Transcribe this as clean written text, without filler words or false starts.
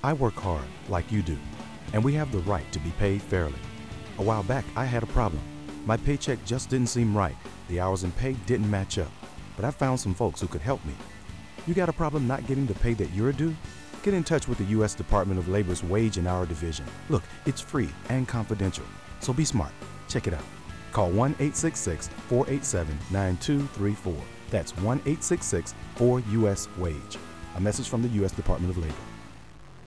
I work hard, like you do, and we have the right to be paid fairly. A while back, I had a problem. My paycheck just didn't seem right. The hours and pay didn't match up. But I found some folks who could help me. You got a problem not getting the pay that you're due? Get in touch with the U.S. Department of Labor's Wage and Hour Division. Look, it's free and confidential, so be smart. Check it out. Call 1-866-487-9234. That's 1-866-4-US-WAGE. A message from the U.S. Department of Labor.